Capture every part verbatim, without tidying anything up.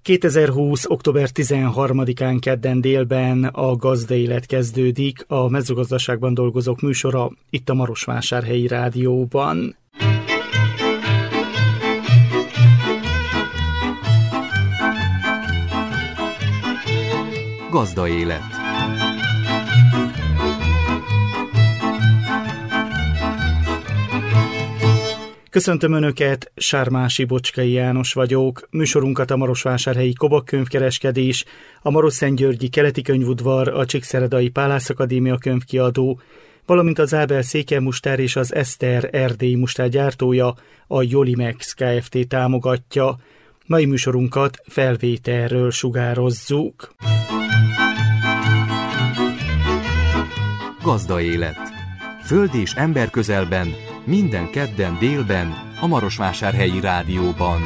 kétezer-húsz. október tizenharmadikán kedden délben a Gazdaélet kezdődik, a mezőgazdaságban dolgozók műsora itt a Marosvásárhelyi Rádióban. Gazdaélet. Köszöntöm Önöket, Sármási Bocskai János vagyok. Műsorunkat a Marosvásárhelyi Kobak könyvkereskedés, a Marosszentgyörgyi Keleti Könyvudvar, a Csíkszeredai Pálász Akadémia könyvkiadó, valamint az Ábel Székely-Mustár és az Eszter erdélyi mustár gyártója, a Jolimex Kft. Támogatja. Mai műsorunkat felvételről sugározzuk. Gazdaélet. Föld és ember közelben, minden kedden délben, a Marosvásárhelyi Rádióban.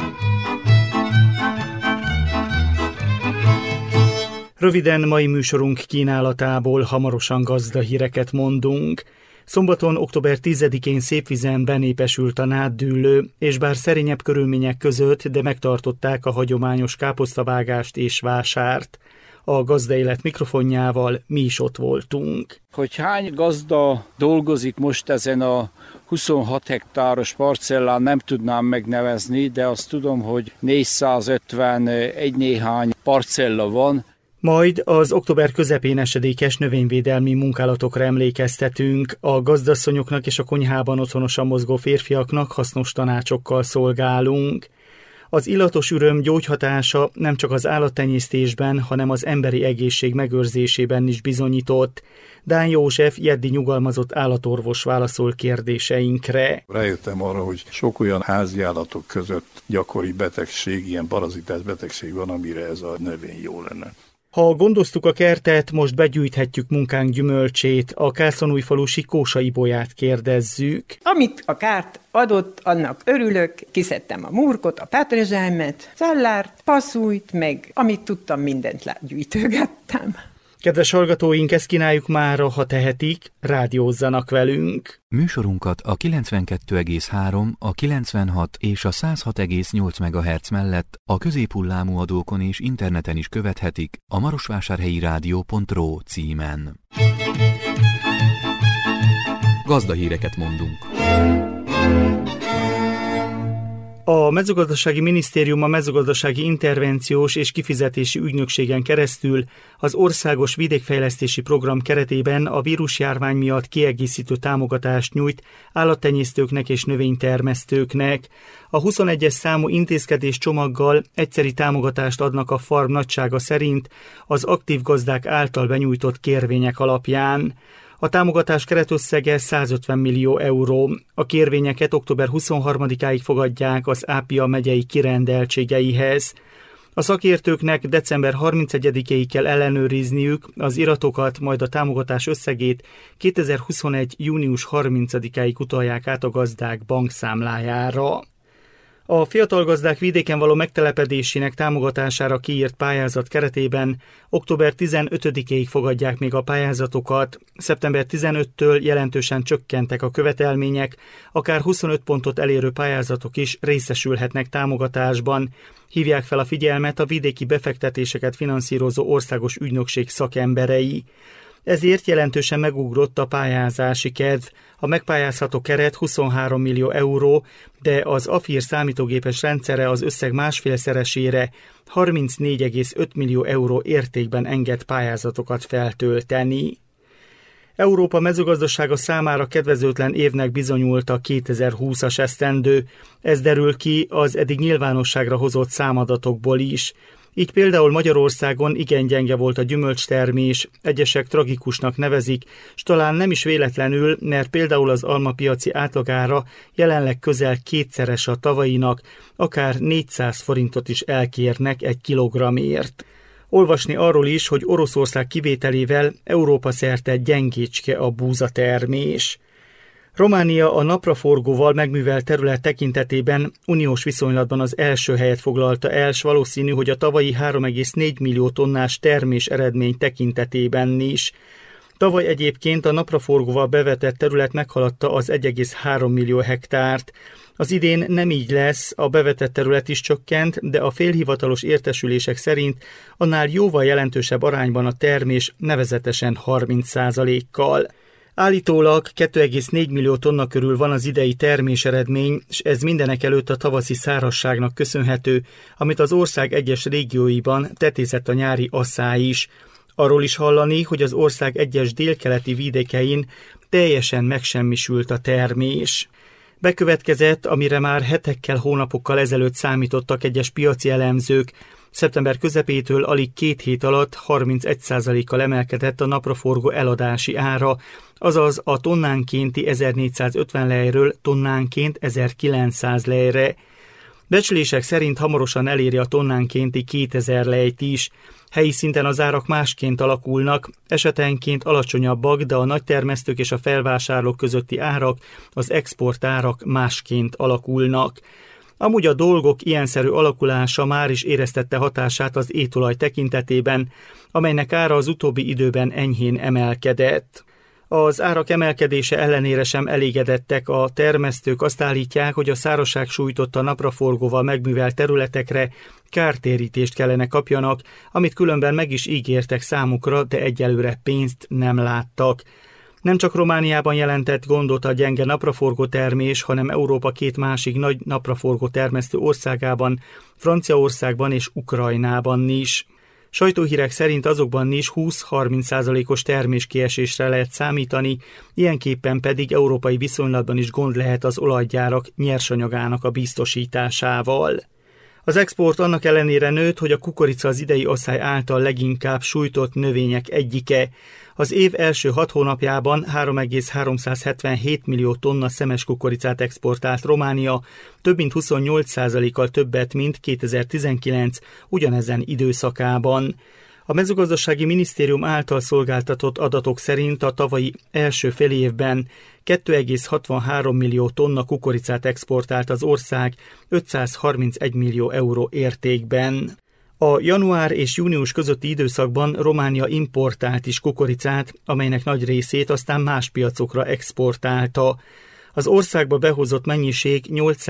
Röviden mai műsorunk kínálatából hamarosan gazdahíreket mondunk. Szombaton, október tizedikén Szépvizen benépesült a náddűlő, és bár szerényebb körülmények között, de megtartották a hagyományos káposztavágást és vásárt. A Gazdaélet mikrofonjával mi is ott voltunk. Hogy hány gazda dolgozik most ezen a huszonhat hektáros parcellán, nem tudnám megnevezni, de azt tudom, hogy négyszázötven egy néhány parcella van. Majd az október közepén esedékes növényvédelmi munkálatokra emlékeztetünk, a gazdasszonyoknak és a konyhában otthonosan mozgó férfiaknak hasznos tanácsokkal szolgálunk. Az illatos üröm gyógyhatása nem csak az állattenyésztésben, hanem az emberi egészség megőrzésében is bizonyított. Dán József jeddi nyugalmazott állatorvos válaszol kérdéseinkre. Rájöttem arra, hogy sok olyan háziállatok között gyakori betegség, ilyen parazitás betegség van, amire ez a növény jó lenne. Ha gondoztuk a kertet, most begyűjthetjük munkánk gyümölcsét. A Kászonújfalusi Kósa Ibolyát kérdezzük. Amit a kárt adott, annak örülök. Kiszedtem a murkot, a petrezselmet, cellárt, passzújt, meg amit tudtam, mindent gyűjtögettem. Kedves hallgatóink, ezt kínáljuk mára, ha tehetik, rádiózzanak velünk. Műsorunkat a kilencvenkettő egész három, a kilencvenhat és a száz hat egész nyolc megahertz mellett a középhullámú adókon és interneten is követhetik a marosvásárhelyi rádió pont ro címen. Gazdahíreket mondunk. A Mezőgazdasági Minisztérium a Mezőgazdasági Intervenciós és Kifizetési Ügynökségen keresztül az Országos Vidékfejlesztési Program keretében a vírusjárvány miatt kiegészítő támogatást nyújt állattenyésztőknek és növénytermesztőknek. A huszonegyes számú intézkedés csomaggal egyszeri támogatást adnak a farm nagysága szerint az aktív gazdák által benyújtott kérvények alapján. A támogatás keretösszege százötven millió euró. A kérvényeket október huszonharmadikáig fogadják az Ápia megyei kirendeltségeihez. A szakértőknek december harmincegyedikéig kell ellenőrizniük az iratokat, majd a támogatás összegét kétezer-huszonegy. június harmincadikáig utalják át a gazdák bankszámlájára. A fiatal gazdák vidéken való megtelepedésének támogatására kiírt pályázat keretében október tizenötödikéig fogadják még a pályázatokat, szeptember tizenötödikétől jelentősen csökkentek a követelmények, akár huszonöt pontot elérő pályázatok is részesülhetnek támogatásban. Hívják fel a figyelmet a vidéki befektetéseket finanszírozó országos ügynökség szakemberei. Ezért jelentősen megugrott a pályázási kedv. A megpályázható keret huszonhárom millió euró, de az AFIR számítógépes rendszere az összeg másfélszeresére, harmincnégy egész öt millió euró értékben enged pályázatokat feltölteni. Európa mezőgazdasága számára kedvezőtlen évnek bizonyult a kétezer-húszas esztendő. Ez derül ki az eddig nyilvánosságra hozott számadatokból is. Így például Magyarországon igen gyenge volt a gyümölcstermés, egyesek tragikusnak nevezik, s talán nem is véletlenül, mert például az almapiaci átlagára jelenleg közel kétszeres a tavalyinak, akár négyszáz forintot is elkérnek egy kilogramért. Olvasni arról is, hogy Oroszország kivételével Európa szerte gyengécske a búzatermés. Románia a napraforgóval megművelt terület tekintetében uniós viszonylatban az első helyet foglalta el, s valószínű, hogy a tavalyi három egész négy millió tonnás termés eredmény tekintetében is. Tavaly egyébként a napraforgóval bevetett terület meghaladta az egy egész három millió hektárt. Az idén nem így lesz, a bevetett terület is csökkent, de a félhivatalos értesülések szerint annál jóval jelentősebb arányban a termés, nevezetesen harminc százalékkal. Állítólag két egész négy millió tonna körül van az idei terméseredmény, és ez mindenekelőtt a tavaszi szárazságnak köszönhető, amit az ország egyes régióiban tetézett a nyári asszály is. Arról is hallani, hogy az ország egyes délkeleti vidékein teljesen megsemmisült a termés. Bekövetkezett, amire már hetekkel, hónapokkal ezelőtt számítottak egyes piaci elemzők. Szeptember közepétől alig két hét alatt harmincegy százalékkal emelkedett a napraforgó eladási ára, azaz a tonnánkénti ezernégyszázötven lejről tonnánként ezerkilencszáz lejre. Becslések szerint hamarosan eléri a tonnánkénti kétezer lejt is. Helyi szinten az árak másként alakulnak, esetenként alacsonyabbak, de a nagytermesztők és a felvásárlók közötti árak, az exportárak másként alakulnak. Amúgy a dolgok ilyenszerű alakulása már is éreztette hatását az étolaj tekintetében, amelynek ára az utóbbi időben enyhén emelkedett. Az árak emelkedése ellenére sem elégedettek a termesztők, azt állítják, hogy a szárazság sújtotta napraforgóval megművelt területekre kártérítést kellene kapjanak, amit különben meg is ígértek számukra, de egyelőre pénzt nem láttak. Nem csak Romániában jelentett gondot a gyenge napraforgó termés, hanem Európa két másik nagy napraforgó termesztő országában, Franciaországban és Ukrajnában is. Sajtóhírek szerint azokban is húsz-harminc százalékos terméskiesésre lehet számítani, ilyenképpen pedig európai viszonylatban is gond lehet az olajgyárak nyersanyagának a biztosításával. Az export annak ellenére nőtt, hogy a kukorica az idei asszály által leginkább sújtott növények egyike. Az év első hat hónapjában három egész háromszázhetvenhét millió tonna szemes kukoricát exportált Románia, több mint huszonnyolc százalékkal többet, mint kétezer-tizenkilenc ugyanezen időszakában. A mezőgazdasági minisztérium által szolgáltatott adatok szerint a tavalyi első félévben két egész hatvanhárom millió tonna kukoricát exportált az ország ötszázharmincegy millió euró értékben. A január és június közötti időszakban Románia importált is kukoricát, amelynek nagy részét aztán más piacokra exportálta. Az országba behozott mennyiség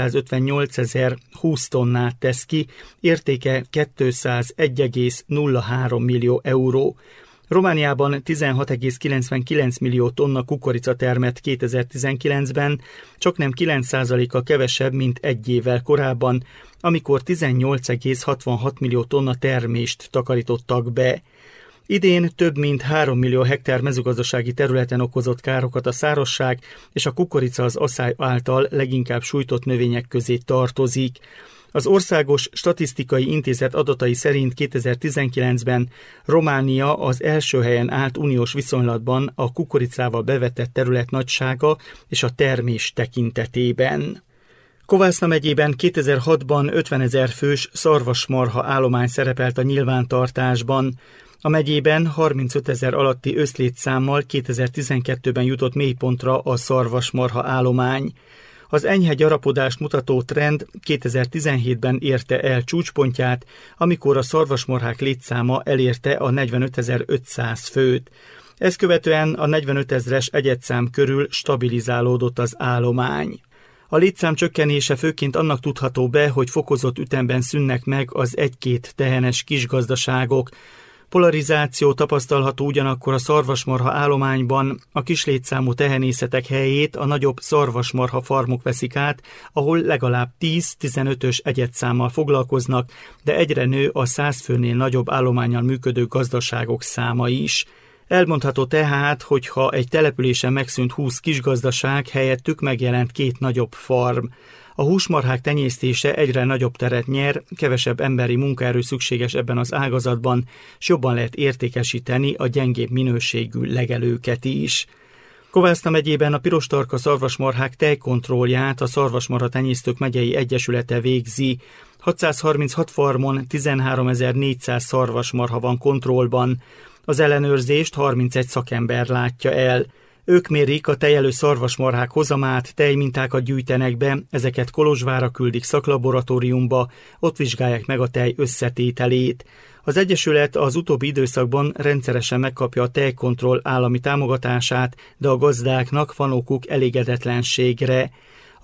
nyolcszázötvennyolcezer-húsz tonnát tesz ki, értéke kétszázegy egész nulla három millió euró. Romániában tizenhat egész kilencvenkilenc millió tonna kukorica termett kétezer-tizenkilencben, csaknem kilenc százalékkal kevesebb, mint egy évvel korábban, amikor tizennyolc egész hatvanhat millió tonna termést takarítottak be. Idén több mint három millió hektár mezőgazdasági területen okozott károkat a szárazság, és a kukorica az asszály által leginkább sújtott növények közé tartozik. Az Országos Statisztikai Intézet adatai szerint kétezer-tizenkilencben Románia az első helyen állt uniós viszonylatban a kukoricával bevetett terület nagysága és a termés tekintetében. Kovászna megyében kétezer-hatban ötvenezer fős szarvasmarha állomány szerepelt a nyilvántartásban. A megyében harmincötezer alatti összlétszámmal kétezer-tizenkettőben jutott mélypontra a szarvasmarha állomány. Az enyhe gyarapodást mutató trend kétezer-tizenhétben érte el csúcspontját, amikor a szarvasmarhák létszáma elérte a negyvenötezer-ötszáz főt. Ezt követően a negyvenötezres egyedszám körül stabilizálódott az állomány. A létszám csökkenése főként annak tudható be, hogy fokozott ütemben szűnnek meg az egy-két tehenes kisgazdaságok. Polarizáció tapasztalható ugyanakkor a szarvasmarha állományban, a kislétszámú tehenészetek helyét a nagyobb szarvasmarha farmok veszik át, ahol legalább tíz-tizenötös egyedszámmal foglalkoznak, de egyre nő a száz főnél nagyobb állománnyal működő gazdaságok száma is. Elmondható tehát, hogy ha egy településen megszűnt húsz kisgazdaság, helyettük megjelent két nagyobb farm. A húsmarhák tenyésztése egyre nagyobb teret nyer, kevesebb emberi munkaerő szükséges ebben az ágazatban, és jobban lehet értékesíteni a gyengébb minőségű legelőket is. Kovászna megyében a pirostarka szarvasmarhák tejkontrollját a Szarvasmarha Tenyésztők Megyei Egyesülete végzi. hatszázharminchat farmon tizenháromezer-négyszáz szarvasmarha van kontrollban. Az ellenőrzést harmincegy szakember látja el. Ők mérik a tejelő szarvasmarhák hozamát, tejmintákat gyűjtenek be, ezeket Kolozsvárra küldik szaklaboratóriumba, ott vizsgálják meg a tej összetételét. Az Egyesület az utóbbi időszakban rendszeresen megkapja a tejkontroll állami támogatását, de a gazdáknak van okuk elégedetlenségre.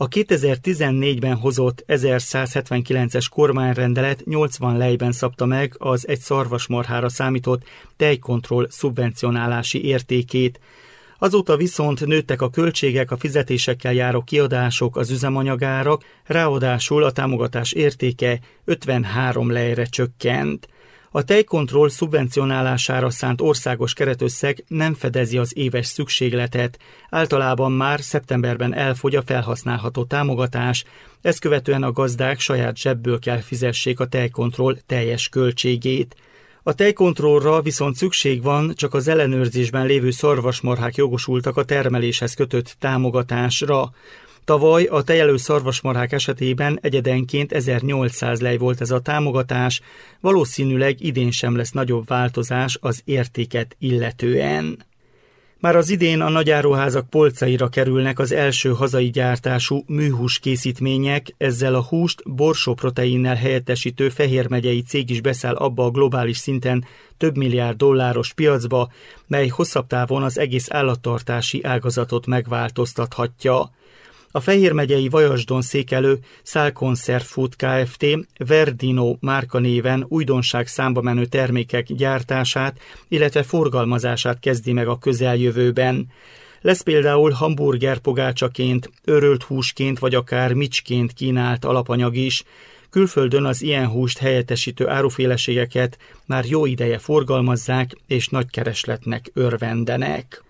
A kétezer-tizennégyben hozott ezerszázhetvenkilences kormányrendelet nyolcvan lejben szabta meg az egy szarvasmarhára számított tejkontroll szubvencionálási értékét. Azóta viszont nőttek a költségek, a fizetésekkel járó kiadások, az üzemanyagárak, ráadásul a támogatás értéke ötvenhárom lejre csökkent. A tejkontroll szubvencionálására szánt országos keretösszeg nem fedezi az éves szükségletet. Általában már szeptemberben elfogy a felhasználható támogatás, ezt követően a gazdák saját zsebből kell fizessék a tejkontroll teljes költségét. A tejkontrollra viszont szükség van, csak az ellenőrzésben lévő szarvasmarhák jogosultak a termeléshez kötött támogatásra. Tavaly a tejelő szarvasmarhák esetében egyedenként ezernyolcszáz lej volt ez a támogatás, valószínűleg idén sem lesz nagyobb változás az értéket illetően. Már az idén a nagyáruházak polcaira kerülnek az első hazai gyártású műhús készítmények, ezzel a húst borsóproteinnel helyettesítő fehérmegyei cég is beszáll abba a globális szinten több milliárd dolláros piacba, mely hosszabb távon az egész állattartási ágazatot megváltoztathatja. A fehérmegyei Vajasdon székelő Szál Conserve Food Kft. Verdino márkanéven újdonság számba menő termékek gyártását, illetve forgalmazását kezdi meg a közeljövőben. Lesz például hamburgerpogácsaként, örölt húsként vagy akár micsként kínált alapanyag is. Külföldön az ilyen húst helyettesítő áruféleségeket már jó ideje forgalmazzák és nagy keresletnek örvendenek.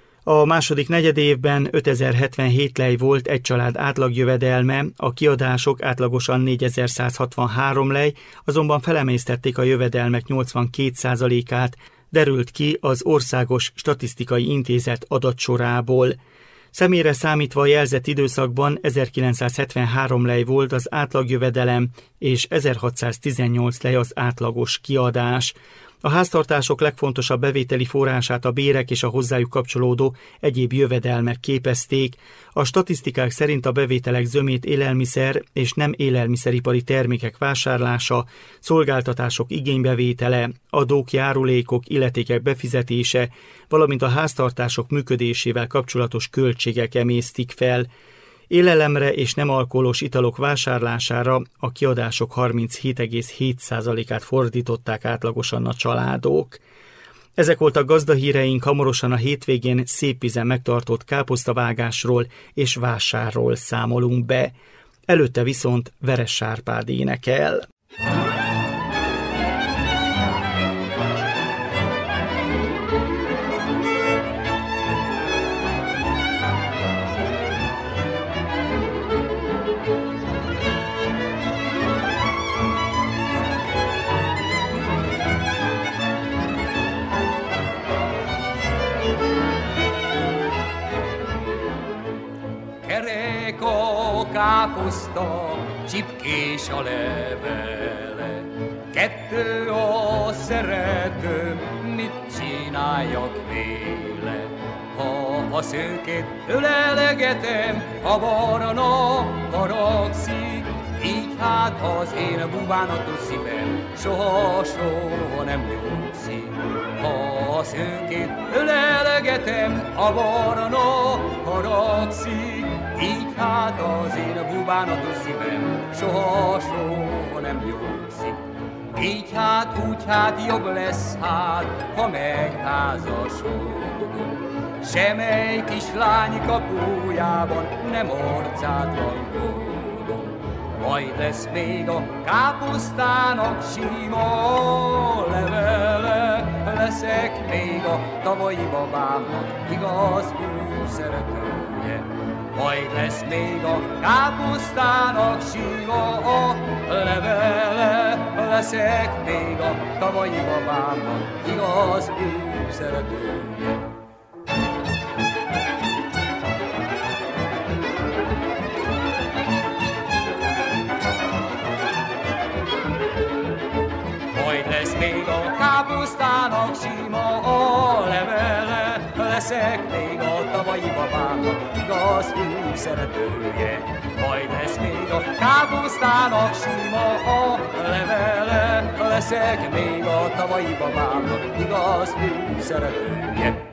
A második negyedévben ötezer-hetvenhét lej volt egy család átlagjövedelme, a kiadások átlagosan négyezer-százhatvanhárom lej, azonban felemésztették a jövedelmek nyolcvankét százalékát, derült ki az Országos Statisztikai Intézet adatsorából. Személyre számítva a jelzett időszakban ezerkilencszázhetvenhárom lej volt az átlagjövedelem, és ezerhatszáztizennyolc lej az átlagos kiadás. A háztartások legfontosabb bevételi forrását a bérek és a hozzájuk kapcsolódó egyéb jövedelmek képezték. A statisztikák szerint a bevételek zömét élelmiszer és nem élelmiszeripari termékek vásárlása, szolgáltatások igénybevétele, adók, járulékok, illetékek befizetése, valamint a háztartások működésével kapcsolatos költségek emésztik fel. Élelemre és nem alkoholos italok vásárlására a kiadások harminchét egész hét százalékát fordították átlagosan a családok. Ezek voltak gazdahíreink, hamarosan a hétvégén Szépvízen megtartott káposztavágásról és vásárról számolunk be. Előtte viszont Veres Árpád énekel. Káposzta, csipkés a levele, kettő a szeretőm, mit csináljak véle? Ha a szőkét ölelegetem, a barna haragszik, így hát az én bubánatos szívem soha-soha nem nyugszik. Ha a szőkét ölelegetem, a barna haragszik, így hát az én bubánatos szívem soha-soha nem nyugszik. Így hát, úgy hát jobb lesz hát, ha megházasodunk. Semmely kislány kapujában nem arcátlankodunk. Majd lesz még a káposztának sima levele, leszek még a tavalyi babámnak igaz hű szeretője. Majd lesz még a káposztának sima levele, leszek még a tavalyi babámnak igaz hű szeretője. Még a káposztának sima a levele, leszek még a tavalyi babámnak igaz hű szeretője. Majd lesz még a káposztának sima a levele, leszek még a tavalyi babámnak igaz hű szeretője.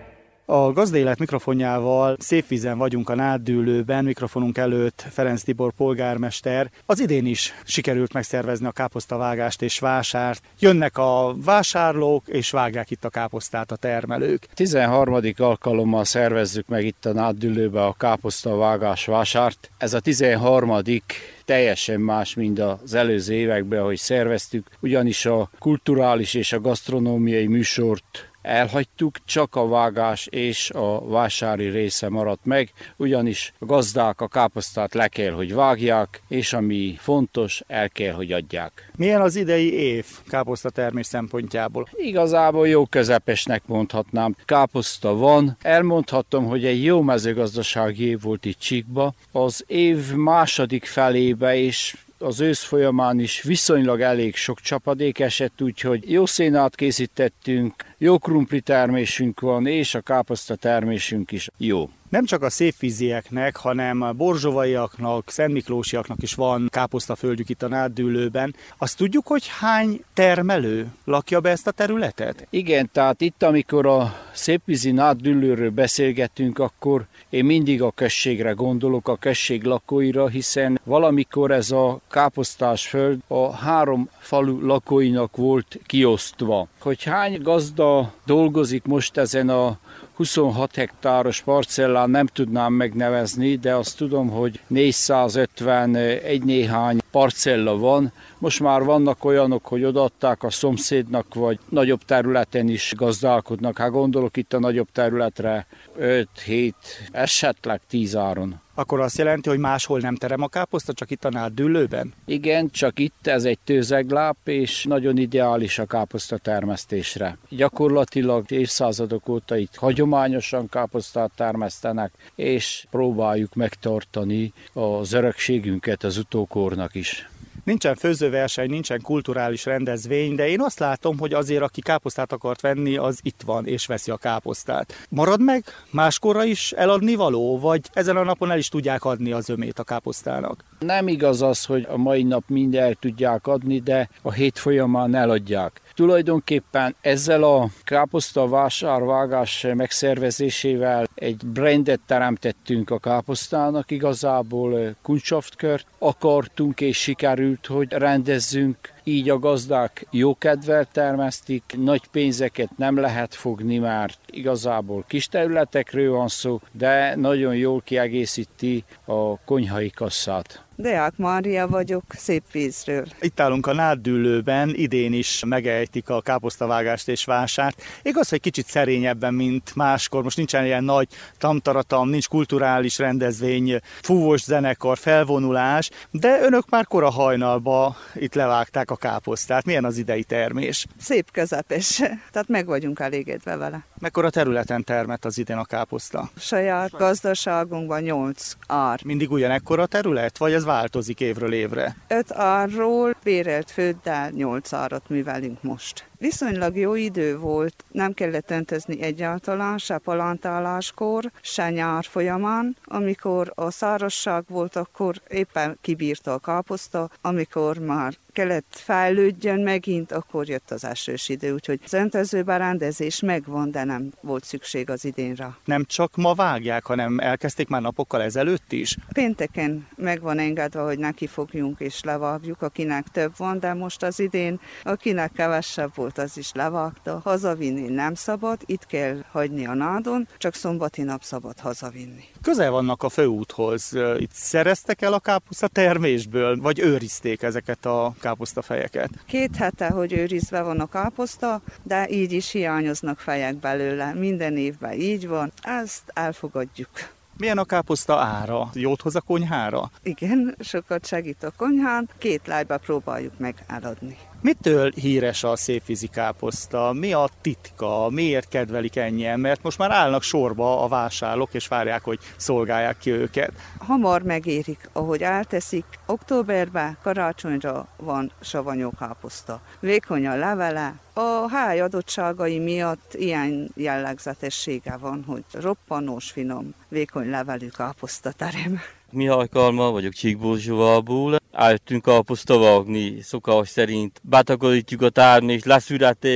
A Gazdélet mikrofonjával Szépvízen vagyunk a Náddűlőben, mikrofonunk előtt Ferenc Tibor polgármester. Az idén is sikerült megszervezni a káposztavágást és vásárt. Jönnek a vásárlók és vágják itt a káposztát a termelők. tizenharmadik alkalommal szervezzük meg itt a Náddűlőbe a káposztavágás vásárt. Ez a tizenharmadik teljesen más, mint az előző években, ahogy szerveztük, ugyanis a kulturális és a gasztronómiai műsort elhagytuk, csak a vágás és a vásári része maradt meg, ugyanis a gazdák a káposztát le kell, hogy vágják, és ami fontos, el kell, hogy adják. Milyen az idei év káposztatermés szempontjából? Igazából jó közepesnek mondhatnám. Káposzta van. Elmondhatom, hogy egy jó mezőgazdasági év volt itt Csíkba. Az év második felébe és az ősz folyamán is viszonylag elég sok csapadék esett, úgyhogy jó szénát készítettünk, jó krumpli termésünk van, és a káposzta termésünk is jó. Nem csak a szépvízieknek, hanem a borzsovaiaknak, szentmiklósiaknak is van káposztaföldjük itt a Náddűlőben. Azt tudjuk, hogy hány termelő lakja be ezt a területet? Igen, tehát itt, amikor a Szépvízi Náddűlőről beszélgetünk, akkor én mindig a községre gondolok, a község lakóira, hiszen valamikor ez a káposztás föld a három falu lakóinak volt kiosztva. Hogy hány gazda dolgozik most ezen a huszonhat hektáros parcellán nem tudnám megnevezni, de azt tudom, hogy négyszázötvenegy néhány parcella van. Most már vannak olyanok, hogy odaadták a szomszédnak, vagy nagyobb területen is gazdálkodnak. Hát gondolok itt a nagyobb területre öt-hét, esetleg tíz áron. Akkor azt jelenti, hogy máshol nem terem a káposzta, csak itt a Náddűlőben? Igen, csak itt ez egy tőzegláp, és nagyon ideális a káposzta termesztésre. Gyakorlatilag évszázadok óta itt hagyományosan káposztát termesztenek, és próbáljuk megtartani az örökségünket az utókornak is. Nincsen főzőverseny, nincsen kulturális rendezvény, de én azt látom, hogy azért, aki káposztát akart venni, az itt van és veszi a káposztát. Marad meg máskorra is eladni való, vagy ezen a napon el is tudják adni az ömét a káposztának? Nem igaz az, hogy a mai nap mind el tudják adni, de a hét folyamán eladják. Tulajdonképpen ezzel a káposzta vásárvágás megszervezésével egy brandet teremtettünk a káposztának, igazából kuncsaftkört akartunk és sikerült, hogy rendezzünk. Így a gazdák jókedvel termesztik, nagy pénzeket nem lehet fogni, mert igazából kis területekről van szó, de nagyon jól kiegészíti a konyhai kasszát. Deák Mária vagyok, Szépvízről. Itt állunk a Náddűlőben, idén is megejtik a káposztavágást és vásárt. Igaz, hogy kicsit szerényebben, mint máskor. Most nincsen ilyen nagy tamtaratam, nincs kulturális rendezvény, fúvós zenekar, felvonulás, de önök már kora hajnalba itt levágták a káposztát. Milyen az idei termés? Szép közepes, tehát meg vagyunk elégedve vele. Mekkora területen termett az idén a káposzta? Saját gazdaságunkban nyolc ár. Mindig ugyanekkora terület, vagy ez változik évről évre? öt árról bérelt földdel nyolc árat művelünk most. Viszonylag jó idő volt, nem kellett öntözni egyáltalán, se palántáláskor, se nyár folyamán. Amikor a szárazság volt, akkor éppen kibírta a káposzta, amikor már kellett fejlődjön megint, akkor jött az esős idő, úgyhogy az öntözőberendezés megvan, de nem volt szükség az idénre. Nem csak ma vágják, hanem elkezdték már napokkal ezelőtt is? Pénteken meg van engedve, hogy neki fogjunk és levágjuk, akinek több van, de most az idén, akinek kevesebb volt, az is levágta. Hazavinni nem szabad, itt kell hagyni a nádon, csak szombati nap szabad hazavinni. Közel vannak a főúthoz. Itt szereztek el a káposzta termésből, vagy őrizték ezeket a káposztafejeket? Két hete, hogy őrizve van a káposzta, de így is hiányoznak fejek belőle. Minden évben így van, ezt elfogadjuk. Milyen a káposzta ára? Jót hoz a konyhára? Igen, sokat segít a konyhán, két lájba próbáljuk meg eladni. Mitől híres a szépvízi káposzta? Mi a titka? Miért kedvelik ennyien? Mert most már állnak sorba a vásárlók, és várják, hogy szolgálják ki őket. Hamar megérik, ahogy elteszik. Októberben karácsonyra van savanyú káposzta. Vékony a levele. A háj adottságai miatt ilyen jellegzetessége van, hogy roppanós, finom, vékony levelű káposzta terem. Mihály Kalma vagyok Csíkborzsovából. Álltunk káposzta vágni szokás szerint. Betakarítjuk a termést, leszüreteljük,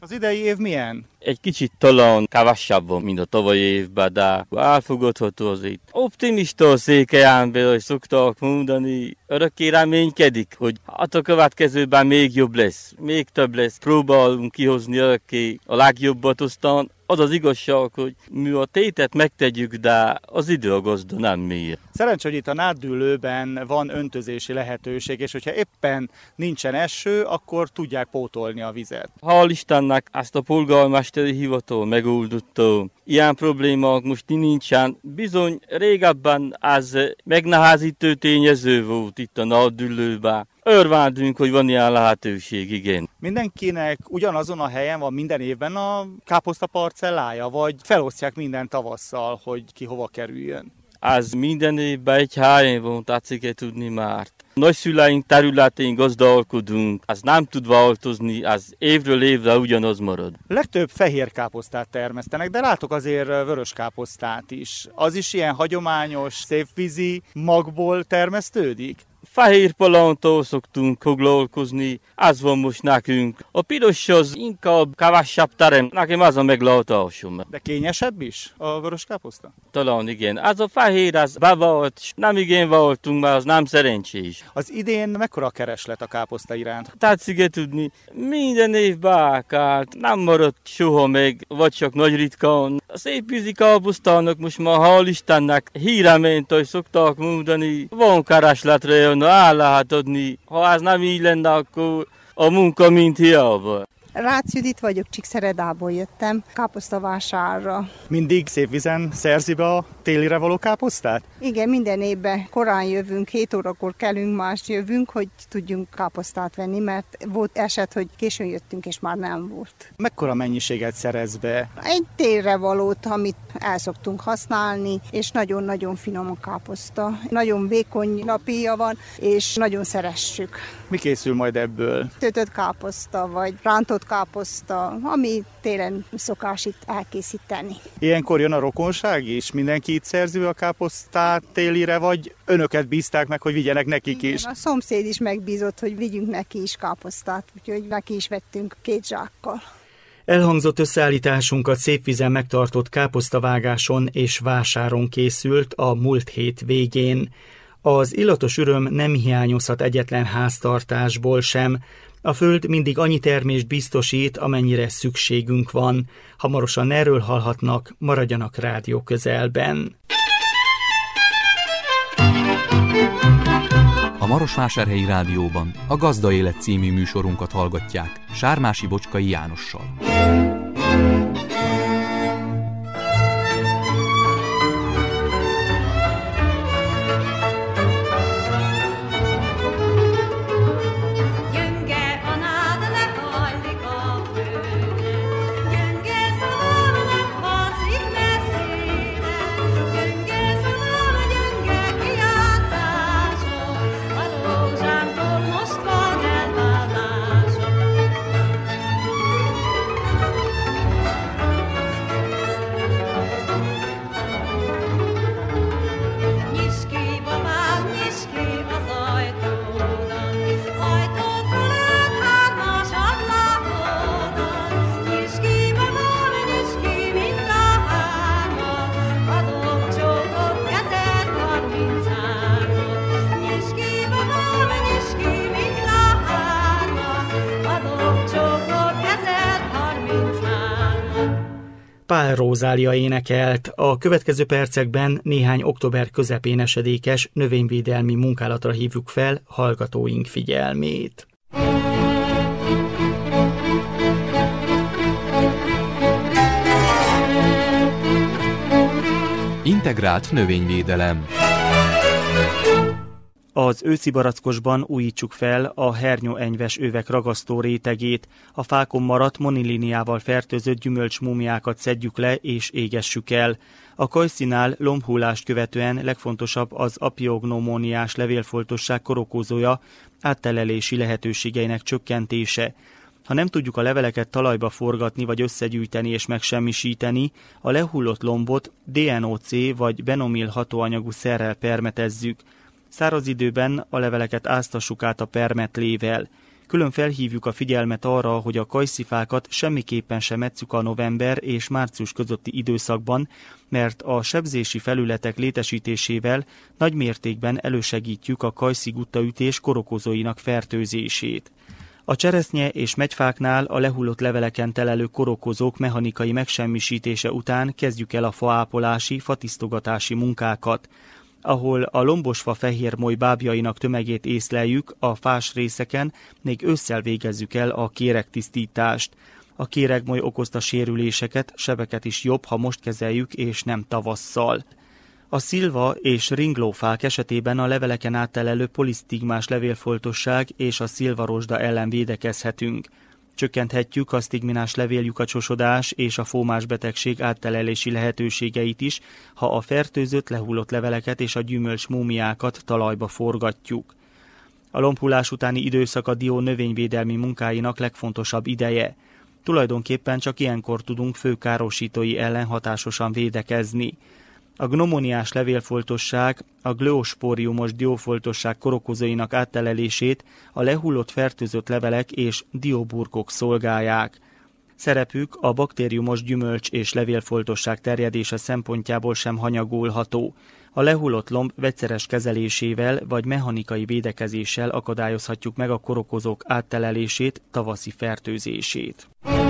Az idei év milyen? Egy kicsit talán kevesebb, mint a tavalyi évben, de elfogadható azért. Optimista a Székelyember, hogy szoktak mondani, örökké reménykedik, hogy hát a következőben még jobb lesz, még több lesz. Próbálunk kihozni örökké a legjobbat, aztán az az igazság, hogy mi a tétet megtegyük, de az idő a gazda, nem mi. Szerencsé, hogy itt a Náddülőben van öntözési lehetőség, és hogyha éppen nincsen eső, akkor tudják pótolni a vizet. Hál' Istennek ezt a polgármesteri hivatal megoldotta. Ilyen problémák most nincsen. Bizony régebben ez megnehezítő tényező volt itt a Náddülőben. Örvendünk, hogy van ilyen lehetőség, igen. Mindenkinek ugyanazon a helyen van minden évben a káposzta parcellája, vagy felosztják minden tavasszal, hogy ki hova kerüljön? Ez minden évben egy helyen van, tetszik tudni már. Nagyszüleink területén gazdálkodunk, ez nem tud változni, ez évről évre ugyanaz marad. Legtöbb fehér káposztát termesztenek, de látok azért vörös káposztát is. Az is ilyen hagyományos, szépvízi magból termesztődik? Fehér palánttal szoktunk foglalkozni, ez van most nekünk. A piros az inkább kevesebb terem, nekem az a meglátásom. De kényesebb is a vörös káposzta? Talán igen. Ez a fehér, ez bevált, nem igen váltunk, mert az nem szerencsés. Az idén mekkora a kereslet a káposzta iránt? Tetszik tudni, minden évben ákált, nem maradt soha meg, vagy csak nagy ritkán. A szépvízi káposztának most már hál' Istennek híre ment, hogy szokták mondani, van keresletre jönni, el lehet adni. Ha ez nem így lenne, akkor a munka mint hiába. Rácz Judit vagyok, Csíkszeredából jöttem káposztavásárra. Mindig szép vizen szerzi be a télire való káposztát? Igen, minden évben korán jövünk, hét órakor kelünk, mást jövünk, hogy tudjunk káposztát venni, mert volt eset, hogy későn jöttünk, és már nem volt. Mekkora mennyiséget szerez be? Egy télre valót, amit el szoktunk használni, és nagyon-nagyon finom a káposzta. Nagyon vékony napíja van, és nagyon szeressük. Mi készül majd ebből? Töltött káposzta, vagy rántott káposzta, ami télen szokás itt elkészíteni. Ilyenkor jön a rokonság is? Mindenki itt szerzi a káposztát télire, vagy önöket bízták meg, hogy vigyenek nekik Igen, is? A szomszéd is megbízott, hogy vigyünk neki is káposztát, úgyhogy neki is vettünk két zsákkal. Elhangzott összeállításunkat Szépvizen megtartott káposztavágáson és vásáron készült a múlt hét végén. Az illatos öröm nem hiányozhat egyetlen háztartásból sem. A föld mindig annyi termést biztosít, amennyire szükségünk van. Hamarosan erről hallhatnak, maradjanak rádió közelben. A Marosvásárhelyi Rádióban a Gazda Élet című műsorunkat hallgatják Sármási Bocskai Jánossal. Pál Rózália énekelt. A következő percekben néhány október közepén esedékes növényvédelmi munkálatra hívjuk fel hallgatóink figyelmét. Integrált növényvédelem. Az őszi barackosban újítsuk fel a hernyóenyves övek ragasztó rétegét, a fákon maradt monilíniával fertőzött gyümölcsmúmiákat szedjük le és égessük el. A kajszinál lombhullást követően legfontosabb az apiognomóniás levélfoltosság korokózója áttelelési lehetőségeinek csökkentése. Ha nem tudjuk a leveleket talajba forgatni vagy összegyűjteni és megsemmisíteni, a lehullott lombot dé en o cé vagy benomil hatóanyagú szerrel permetezzük. Száraz időben a leveleket áztassuk át a permetlével. Külön felhívjuk a figyelmet arra, hogy a kajszifákat semmiképpen sem metszük a november és március közötti időszakban, mert a sebzési felületek létesítésével nagy mértékben elősegítjük a kajszigutaütés korokozóinak fertőzését. A cseresznye és megyfáknál a lehullott leveleken telelő korokozók mechanikai megsemmisítése után kezdjük el a faápolási, fatisztogatási munkákat. Ahol a lombosfa fehérmoly bábjainak tömegét észleljük, a fás részeken még ősszel végezzük el a kéregtisztítást. A kéregmoly okozta sérüléseket, sebeket is jobb, ha most kezeljük és nem tavasszal. A szilva és ringlófák esetében a leveleken áttelelő polisztigmás levélfoltosság és a szilvarosda ellen védekezhetünk. Csökkenthetjük a sztigminás levéllyukacsosodás és a fómás betegség áttelelési lehetőségeit is, ha a fertőzött, lehullott leveleket és a gyümölcs múmiákat talajba forgatjuk. A lombhullás utáni időszak a dió növényvédelmi munkáinak legfontosabb ideje. Tulajdonképpen csak ilyenkor tudunk főkárosítói ellen hatásosan védekezni. A gnomoniás levélfoltosság, a gliosporiumos diófoltosság korokozóinak áttelelését a lehullott fertőzött levelek és dióburkok szolgálják. Szerepük a baktériumos gyümölcs és levélfoltosság terjedése szempontjából sem hanyagolható. A lehullott lomb vegyszeres kezelésével vagy mechanikai védekezéssel akadályozhatjuk meg a korokozók áttelelését, tavaszi fertőzését.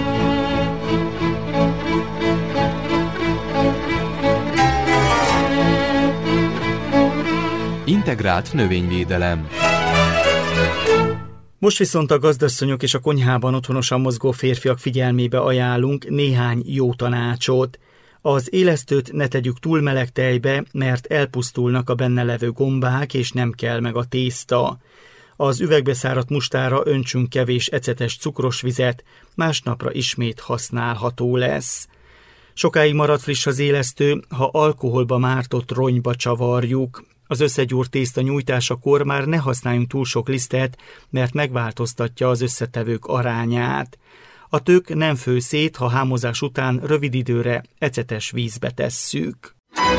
Integrált növényvédelem. Most viszont a gazdasszonyok és a konyhában otthonosan mozgó férfiak figyelmébe ajánlunk néhány jó tanácsot. Az élesztőt ne tegyük túl meleg tejbe, mert elpusztulnak a benne levő gombák, és nem kell meg a tészta. Az üvegbe száradt mustára öntsünk kevés ecetes cukros vizet, másnapra ismét használható lesz. Sokáig marad friss az élesztő, ha alkoholba mártott ronyba csavarjuk. Az összegyúrt tészta nyújtásakor már ne használjunk túl sok lisztet, mert megváltoztatja az összetevők arányát. A tök nem fő szét, ha hámozás után rövid időre ecetes vízbe tesszük.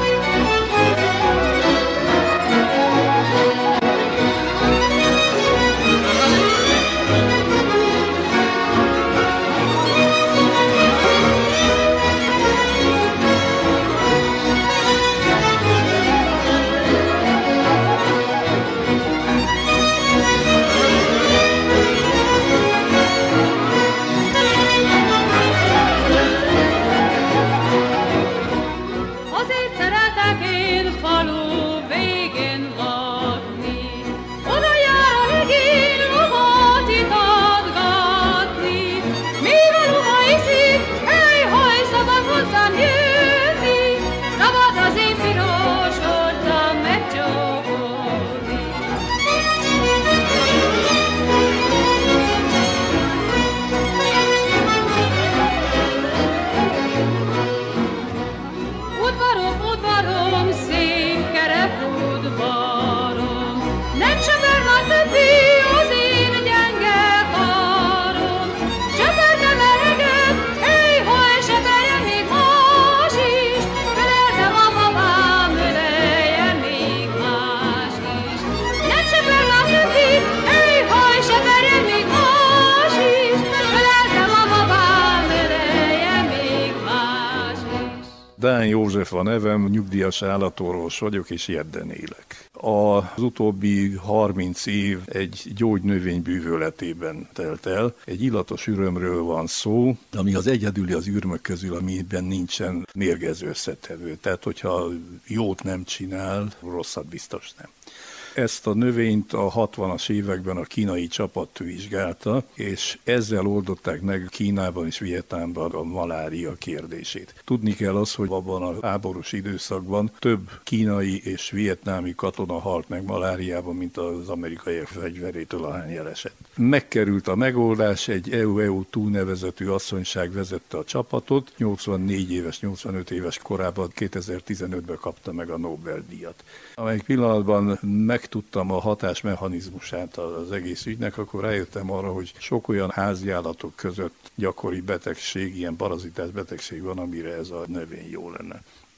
Dán József a nevem, nyugdíjas állatorvos vagyok, és Jedden élek. Az utóbbi harminc év egy gyógynövény bűvöletében telt el. Egy illatos ürömről van szó, ami az egyedüli az ürmök közül, amiben nincsen mérgező összetevő. Tehát, hogyha jót nem csinál, rosszat biztos nem. Ezt a növényt a hatvanas években a kínai csapat vizsgálta, és ezzel oldották meg Kínában és Vietnámban a malária kérdését. Tudni kell az, hogy abban a háborús időszakban több kínai és vietnámi katona halt meg maláriában, mint az amerikaiak fegyverétől ahány elesett. Megkerült a megoldás, egy E U E U two nevezetű asszonyság vezette a csapatot, nyolcvannégy éves, nyolcvanöt éves korában kétezer-tizenötben kapta meg a Nobel-díjat. Amelyik pillanatban megtudtam a hatásmechanizmusát az egész ügynek, akkor rájöttem arra, hogy sok olyan háziállatok között gyakori betegség, ilyen parazitás betegség van, amire ez a növény jó lenne.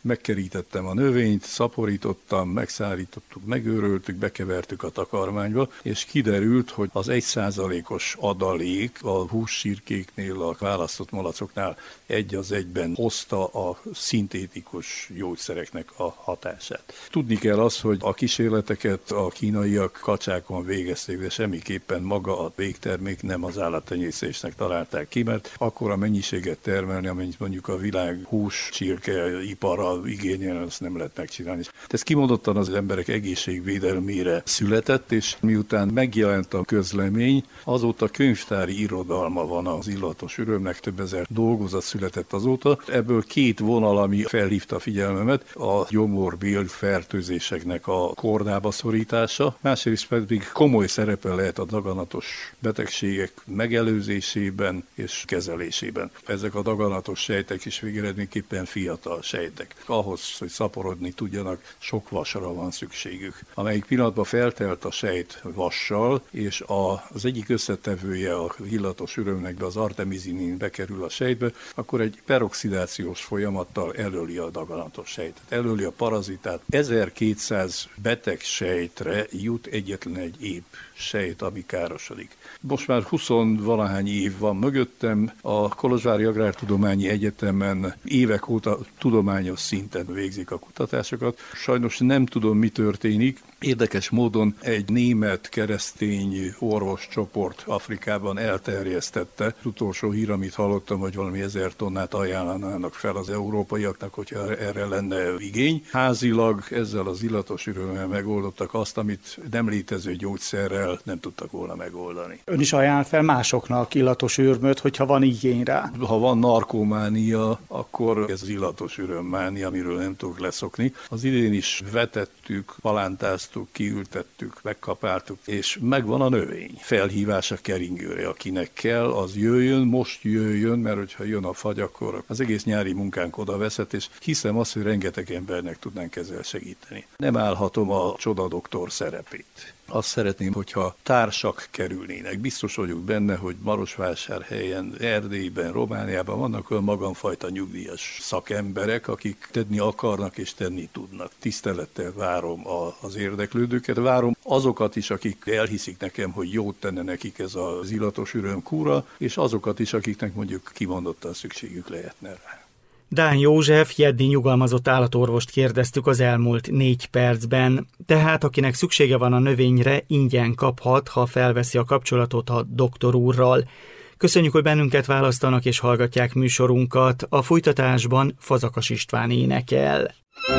megkerítettem a növényt, szaporítottam, megszárítottuk, megőröltük, bekevertük a takarmányba, és kiderült, hogy az egy százalékos adalék a hússirkéknél, a választott malacoknál egy az egyben hozta a szintétikus gyógyszereknek a hatását. Tudni kell azt, hogy a kísérleteket a kínaiak kacsákon végezték, de semmiképpen maga a végtermék nem az állattenyésztésnek találták ki, mert akkora mennyiséget termelni, amennyit mondjuk a világ hús, csirke ipara igényel, azt nem lehet megcsinálni. Ez kimondottan az emberek egészségvédelmére született, és miután megjelent a közlemény, azóta könyvtári irodalma van az illatos örömnek, több ezer dolgozat született azóta. Ebből két vonal, ami felhívta a figyelmemet, a gyomorbél fertőzéseknek a kordába szorítása, másrészt pedig komoly szerepe lehet a daganatos betegségek megelőzésében és kezelésében. Ezek a daganatos sejtek is végeredményképpen fiatal sejtek. Ahhoz, hogy szaporodni tudjanak, sok vasra van szükségük. Amelyik pillanatban feltelt a sejt vassal, és az egyik összetevője a illatos örömnek, az artemizinin bekerül a sejtbe, akkor egy peroxidációs folyamattal elöli a daganatos sejtet, elöli a parazitát. ezerkétszáz beteg sejtre jut egyetlen egy épp sejt, ami károsodik. Most már huszonvalahány év van mögöttem, a Kolozsvári Agrártudományi Egyetemen évek óta tudományos szinten végzik a kutatásokat. Sajnos nem tudom, mi történik. Érdekes módon egy német keresztény orvoscsoport Afrikában elterjesztette. Az utolsó hír, amit hallottam, hogy valami ezer tonnát ajánlanának fel az európaiaknak, hogyha erre lenne igény. Házilag ezzel az illatos örömmel megoldottak azt, amit nem létező gyógyszerrel nem tudtak volna megoldani. Ön is ajánl fel másoknak illatos ürmöt, hogyha van igény rá? Ha van narkománia, akkor ez az illatos örömmánia, amiről nem tudok leszokni. Az idén is vetettük, palántáztuk, kiültettük, megkapáltuk, és megvan a növény. Felhívás a keringőre, akinek kell, az jöjjön, most jöjjön, mert hogyha jön a fagy, akkor az egész nyári munkánk oda veszett, és hiszem azt, hogy rengeteg embernek tudnánk ezzel segíteni. Nem állhatom a csodadoktor szerepét. Azt szeretném, hogyha társak kerülnének. Biztos vagyok benne, hogy Marosvásárhelyen, Erdélyben, Romániában vannak olyan magamfajta nyugdíjas szakemberek, akik tenni akarnak és tenni tudnak. Tisztelettel várom az érdeklődőket, várom azokat is, akik elhiszik nekem, hogy jót tenne nekik ez az illatos örömkúra, és azokat is, akiknek mondjuk kimondottan szükségük lehetne rá. Dán József jeddi nyugalmazott állatorvost kérdeztük az elmúlt négy percben, tehát akinek szüksége van a növényre, ingyen kaphat, ha felveszi a kapcsolatot a doktor úrral. Köszönjük, hogy bennünket választanak és hallgatják műsorunkat. A folytatásban Fazakas István énekel.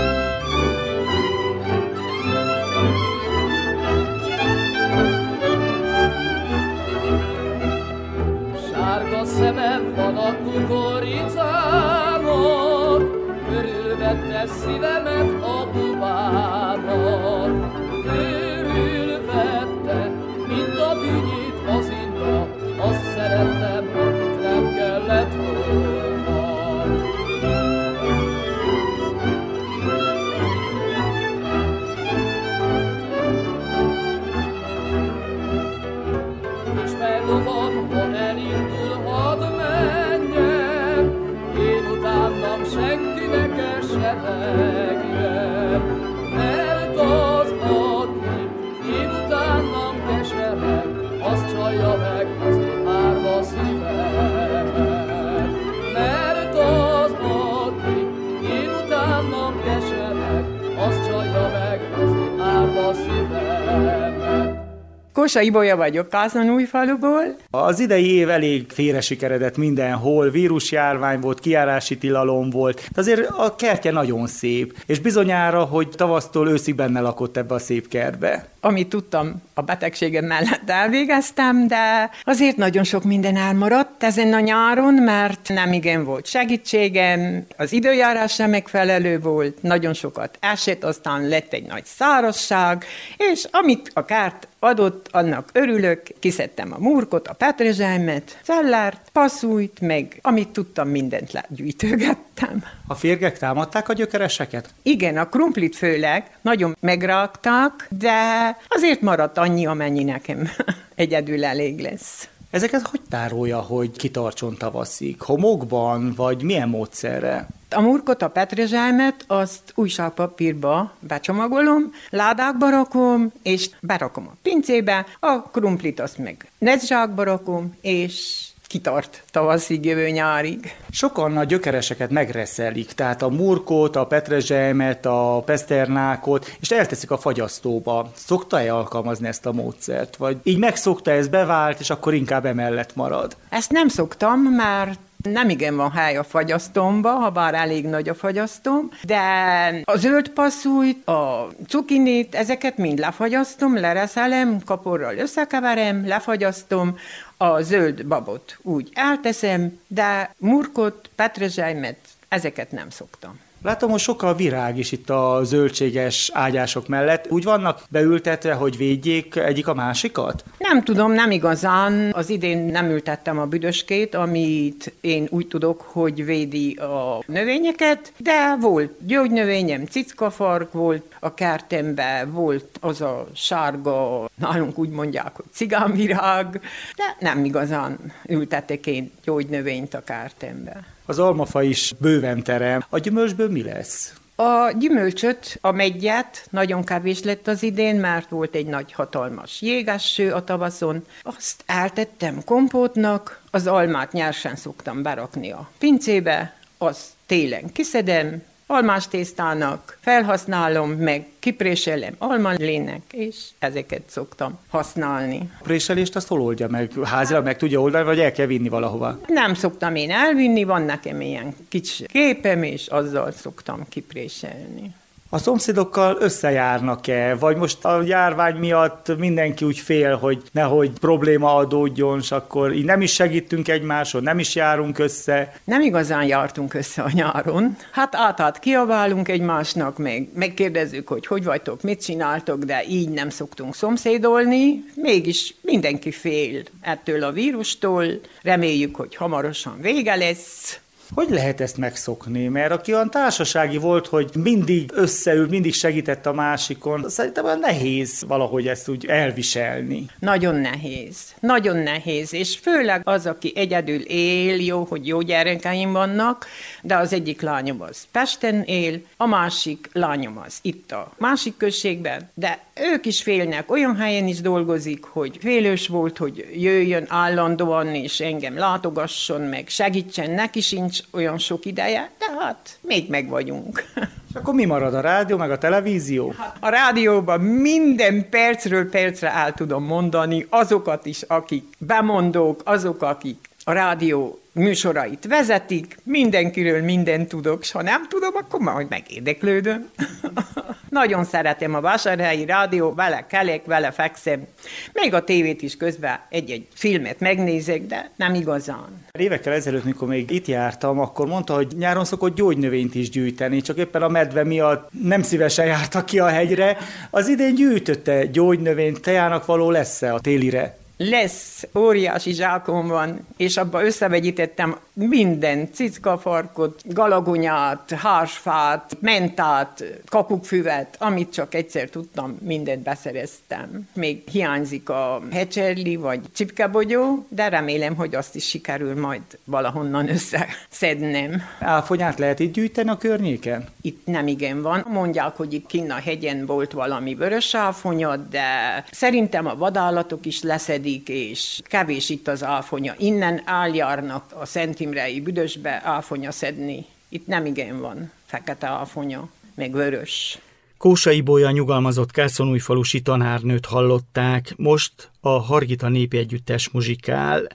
Sárga szeme van a kukoricának, körülvette szívemet a bubának. Körülvette, mint a tűnyit az inga, azt szerettem, amit nem kellett volna. Kismer lovam, ha elindul, hadd menjen, én utánam senkinek el se vegjen, mert az, aki én utánam kesereg, azt csalja meg az én árva szívemet. Mert az, aki én utánam kesereg, azt csalja meg az én árva szívemet. Kósa Ibolya vagyok Kászanújfaluból. Az idei év elég félre sikeredett mindenhol, vírusjárvány volt, kijárási tilalom volt, de azért a kertje nagyon szép, és bizonyára, hogy tavasztól őszig benne lakott ebbe a szép kertbe. Amit tudtam, a betegségem mellett elvégeztem, de azért nagyon sok minden elmaradt ezen a nyáron, mert nem igen volt segítségem, az időjárás sem megfelelő volt, nagyon sokat esett, aztán lett egy nagy szárazság, és amit a kert adott, annak örülök, kiszedtem a murkot, a petrezselymet, cellárt, passzújt, meg amit tudtam, mindent legyűjtögettem. A férgek támadták a gyökereseket? Igen, a krumplit főleg nagyon megrágták, de azért maradt annyi, amennyi nekem egyedül elég lesz. Ezeket hogy tárolja, hogy kitartson tavaszig? Homokban, vagy milyen módszerre? A murkot, a petrezselymet, azt újságpapírba becsomagolom, ládákba rakom, és berakom a pincébe, a krumplit azt meg netzsákba rakom, és kitart tavaszig, jövő nyárig. Sokan a gyökereseket megreszelik, tehát a murkot, a petrezselymet, a peszternákot, és elteszik a fagyasztóba. Szokta-e alkalmazni ezt a módszert? Vagy így megszokta, ez bevált, és akkor inkább emellett marad? Ezt nem szoktam, mert nem igen van hely a fagyasztómba, ha bár elég nagy a fagyasztóm, de a zöld passzújt, a cukinit, ezeket mind lefagyasztom, lereszelem, kaporral összekeverem, lefagyasztom, a zöld babot úgy elteszem, de murkot, petrezselymet, ezeket nem szoktam. Látom, hogy sokkal virág is itt a zöldséges ágyások mellett. Úgy vannak beültetve, hogy védjék egyik a másikat? Nem tudom, nem igazán. Az idén nem ültettem a büdöskét, amit én úgy tudok, hogy védi a növényeket, de volt gyógynövényem, cickafark volt, a kertemben volt az a sárga, nálunk úgy mondják, hogy cigánvirág, de nem igazán ültettek én gyógynövényt a kertembe. Az almafa is bőven terem. A gyümölcsből mi lesz? A gyümölcsöt, a meggyet nagyon kevés lett az idén, mert volt egy nagy hatalmas jégeső a tavaszon. Azt eltettem kompótnak, az almát nyersen szoktam berakni a pincébe, azt télen kiszedem, almás tésztának felhasználom, meg kipréselem almalének, és ezeket szoktam használni. A préselést azt hol oldja meg? Házilag meg tudja oldani, vagy el kell vinni valahova? Nem szoktam én elvinni, van nekem ilyen kicsi képem, és azzal szoktam kipréselni. A szomszédokkal összejárnak-e? Vagy most a járvány miatt mindenki úgy fél, hogy nehogy probléma adódjon, és akkor így nem is segítünk egymáson, nem is járunk össze? Nem igazán jártunk össze a nyáron. Hát át-át kiabálunk egymásnak, meg megkérdezzük, hogy hogy vagytok, mit csináltok, de így nem szoktunk szomszédolni. Mégis mindenki fél ettől a vírustól. Reméljük, hogy hamarosan vége lesz. Hogy lehet ezt megszokni? Mert aki olyan társasági volt, hogy mindig összeült, mindig segített a másikon, szerintem olyan nehéz valahogy ezt úgy elviselni. Nagyon nehéz. Nagyon nehéz, és főleg az, aki egyedül él, jó, hogy jó gyermekeim vannak, de az egyik lányom az Pesten él, a másik lányom az itt a másik községben, de ők is félnek, olyan helyen is dolgozik, hogy félős volt, hogy jöjjön állandóan, és engem látogasson, meg segítsen, neki sincs olyan sok ideje, de hát még meg vagyunk. És akkor mi marad, a rádió, meg a televízió? A rádióban minden percről percre el tudom mondani azokat is, akik bemondók, azok, akik a rádió műsorait vezetik, mindenkiről mindent tudok, és ha nem tudom, akkor majd megérdeklődöm. Nagyon szeretem a Vásárhelyi Rádió, vele kelek, vele fekszem. Még a tévét is közben egy-egy filmet megnézek, de nem igazán. Évekkel ezelőtt, mikor még itt jártam, akkor mondta, hogy nyáron szokott gyógynövényt is gyűjteni, csak éppen a medve miatt nem szívesen jártak ki a hegyre. Az idén gyűjtötte gyógynövényt, tejának való lesz-e a télire? Lesz, óriási zsákom van, és abba összevegyítettem minden cickafarkot, galagonyát, hársfát, mentát, kakukfüvet, amit csak egyszer tudtam, mindent beszereztem. Még hiányzik a hecserli vagy csipkebogyó, de remélem, hogy azt is sikerül majd valahonnan összeszednem. Áfonyát lehet itt gyűjteni a környéken? Itt nem igen van. Mondják, hogy itt kinn a hegyen volt valami vörös áfonya, de szerintem a vadállatok is leszedik, és kevés itt az áfonya. Innen eljárnak a Szent Imrei Büdösbe áfonya szedni. Itt nem igen van fekete áfonya, meg vörös. Kósai Bolya nyugalmazott kászonújfalusi tanárnőt hallották, most a Hargita Népi Együttes muzsikál.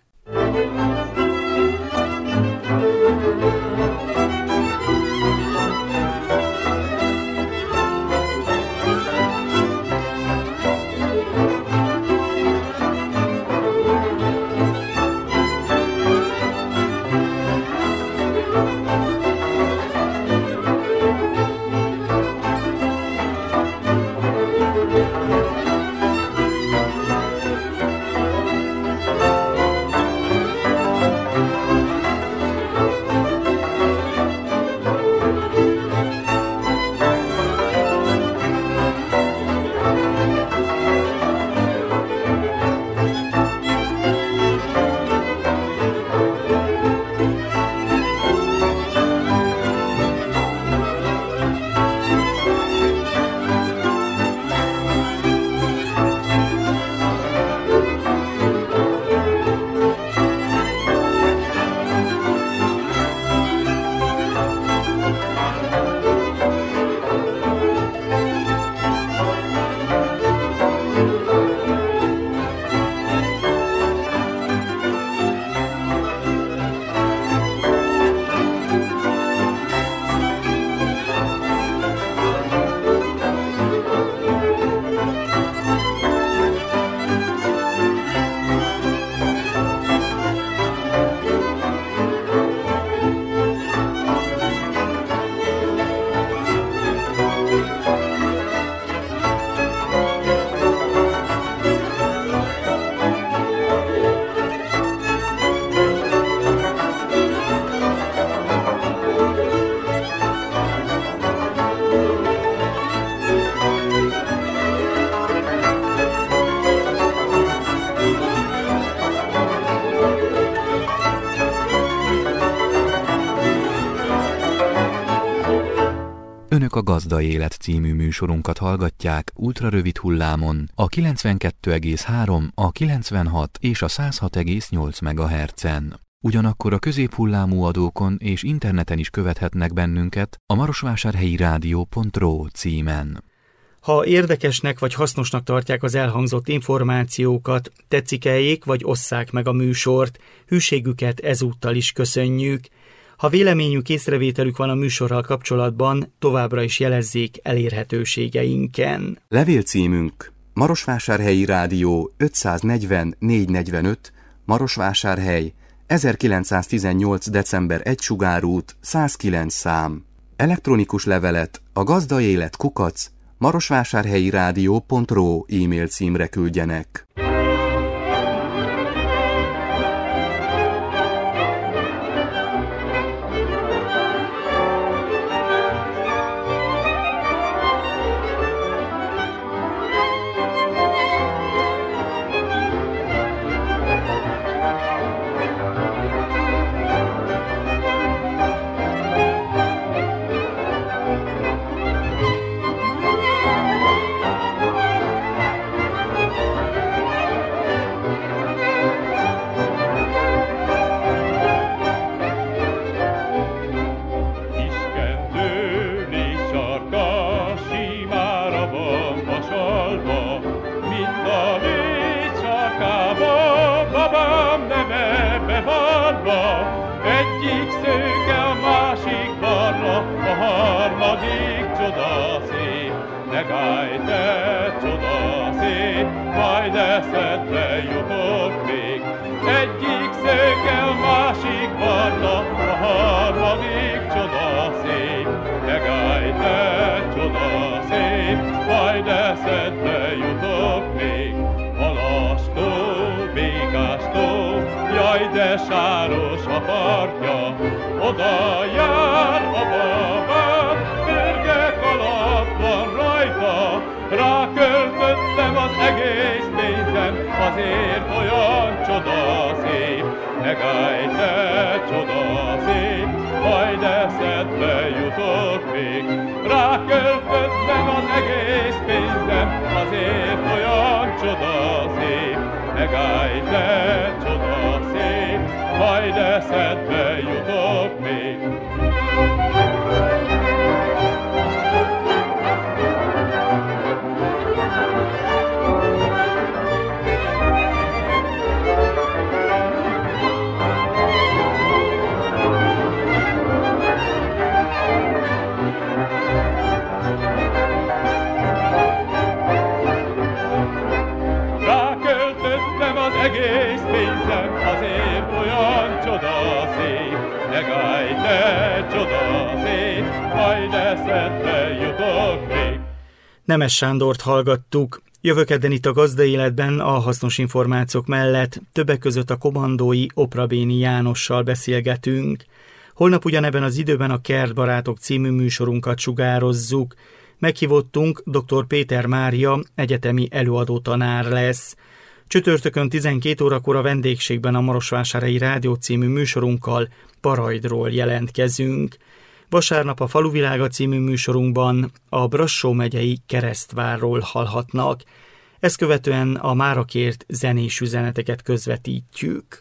Önök a Gazda Élet című műsorunkat hallgatják ultrarövid hullámon a kilencvenkettő egész három, a kilencvenhat és a száz hat egész nyolc megahertzen. Ugyanakkor a középhullámú adókon és interneten is követhetnek bennünket a marosvásárhelyi rádió pont ro címen. Ha érdekesnek vagy hasznosnak tartják az elhangzott információkat, tetszik-eljék vagy osszák meg a műsort, hűségüket ezúttal is köszönjük. Ha véleményük, észrevételük van a műsorral kapcsolatban, továbbra is jelezzék elérhetőségeinken. Levélcímünk Marosvásárhelyi Rádió ötszáznegyven négyszáznegyvenöt, Marosvásárhely, ezerkilencszáztizennyolc. december egy Sugárút, száz kilenc szám. Elektronikus levelet a gazdaélet kukac marosvásárhelyi rádió pont ro e-mail címre küldjenek. Nemes Sándort hallgattuk. Jövő kedden itt a Gazda Életben a hasznos információk mellett többek között a kommandói Oprabéni Jánossal beszélgetünk. Holnap ugyanebben az időben a Kertbarátok című műsorunkat sugározzuk. Meghívottunk dr. Péter Mária, egyetemi előadó tanár lesz. Csütörtökön tizenkét órakor a vendégségben a Marosvásárhelyi Rádió című műsorunkkal Parajdról jelentkezünk. Vasárnap a Faluvilága című műsorunkban a Brassó megyei Keresztvárról hallhatnak. Ezt követően a mára kért zenés üzeneteket közvetítjük.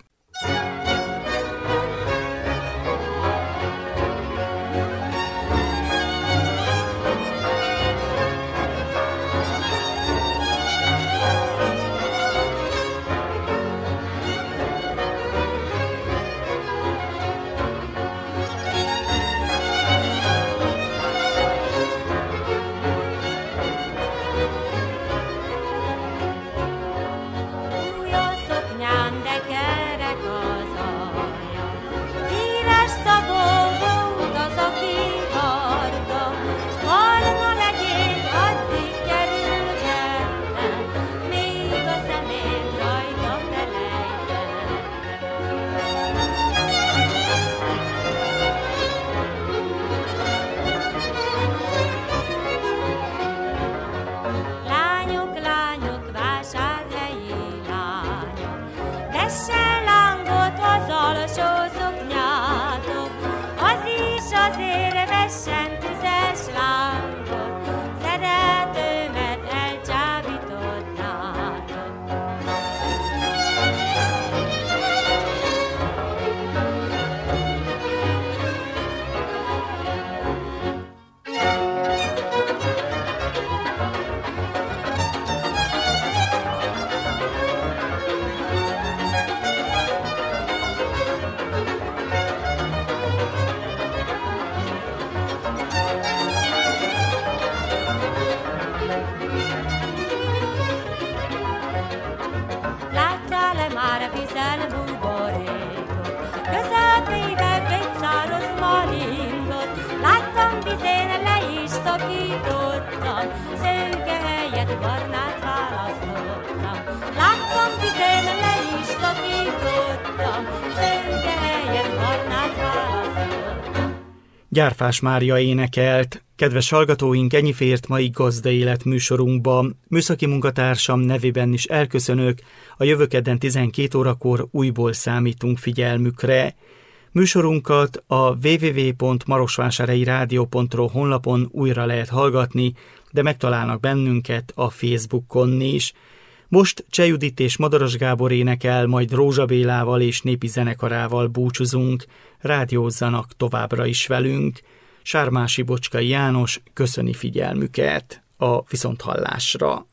Azért vessen tüzes lány. minden buborékot, közepébe egy száros malingot, láttam vizén le is szakítottam, szőke helyett barnát választottam. Láttam vizén le is szakítottam, szőke helyett barnát választottam. Gyárfás Mária énekelt. Kedves hallgatóink, ennyi fért mai Gazda Élet műsorunkba. Műszaki munkatársam nevében is elköszönök, a jövő kedden tizenkét órakor újból számítunk figyelmükre. Műsorunkat a double-u double-u double-u pont marosvásárhelyi rádió pont ro honlapon újra lehet hallgatni, de megtalálnak bennünket a Facebookon is. Most Cseh Judit és Madaras Gábor énekel, majd Rózsa Bélával és népi zenekarával búcsúzunk. Rádiózzanak továbbra is velünk. Sármási Bocskai János köszöni figyelmüket a viszonthallásra.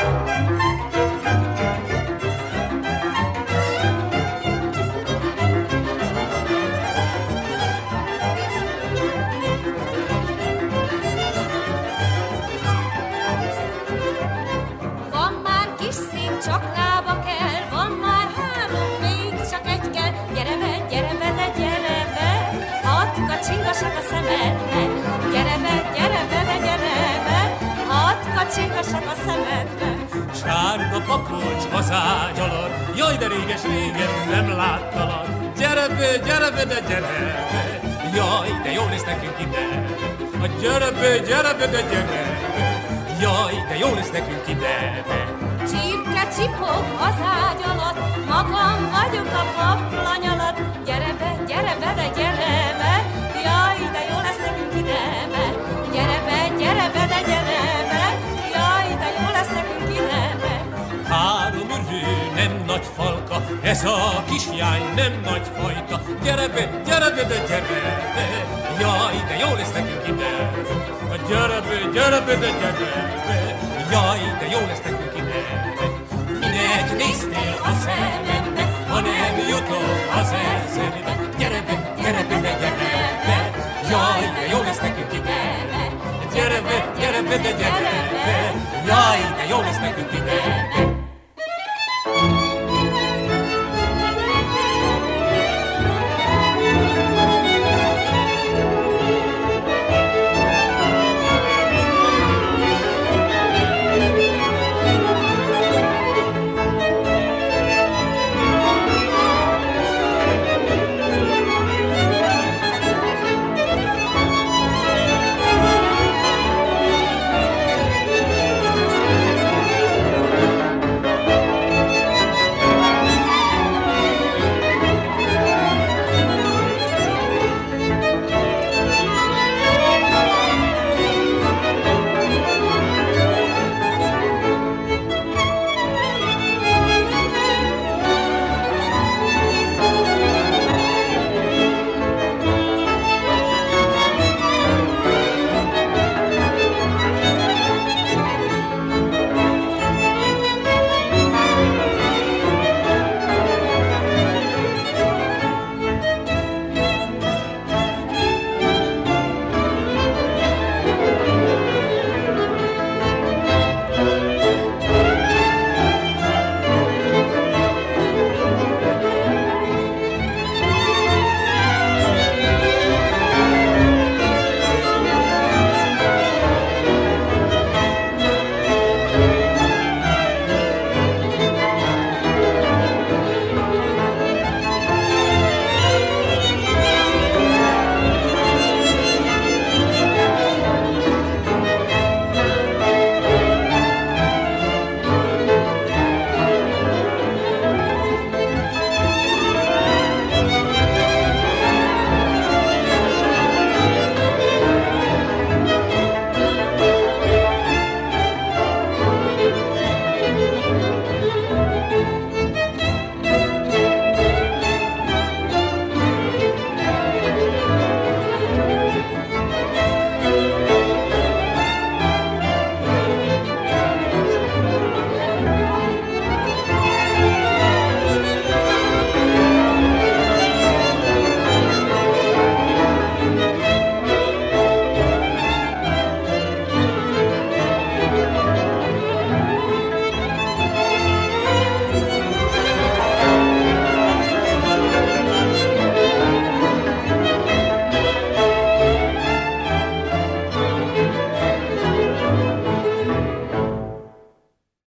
Csingasak a szemedbe. Sárga papucs az ágy alatt, jaj, de réges-régen nem láttalak. Gyere be, gyere be, de gyere be, jaj, de jó lesz nekünk ide. A gyere be, gyere be, de gyere be, jaj, de jó lesz nekünk ide. Csirke csipog az ágy alatt, magam vagyok a paplany alatt. Gyere be, gyere be, de gyere be, jaj, de jó lesz nekünk ide. Gyere be, gyere be, de gyere be, három ürvű, nem nagy falka, ez a kisjány nem nagy fajta. Gyere be, gyere be, de gyere be, jaj, de jó lesz nekünk ide. Gyere be, gyere be, de gyere be, jaj, de jó lesz nekünk ide. Minek néztél a szemembe, ha nem jutok az eszembe. Gyere be, gyere be, de gyere be, jaj, de jó lesz nekünk ide. Gyere be, gyere be, de gyere be, jaj,